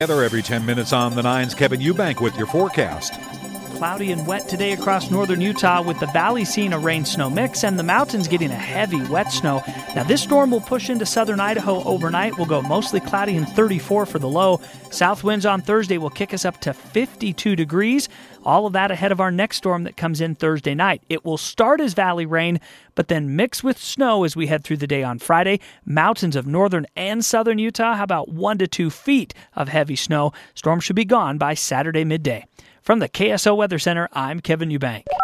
Together every 10 minutes on the Nines. Kevin Eubank with your forecast. Cloudy and wet today across northern Utah, with the valley seeing a rain-snow mix and the mountains getting a heavy wet snow. Now, this storm will push into southern Idaho overnight. We'll go mostly cloudy and 34 for the low. South winds on Thursday will kick us up to 52 degrees. All of that ahead of our next storm that comes in Thursday night. It will start as valley rain, but then mix with snow as we head through the day on Friday. Mountains of northern and southern Utah, how about 1 to 2 feet of heavy snow? Storm should be gone by Saturday midday. From the KSO Weather Center, I'm Kevin Eubank.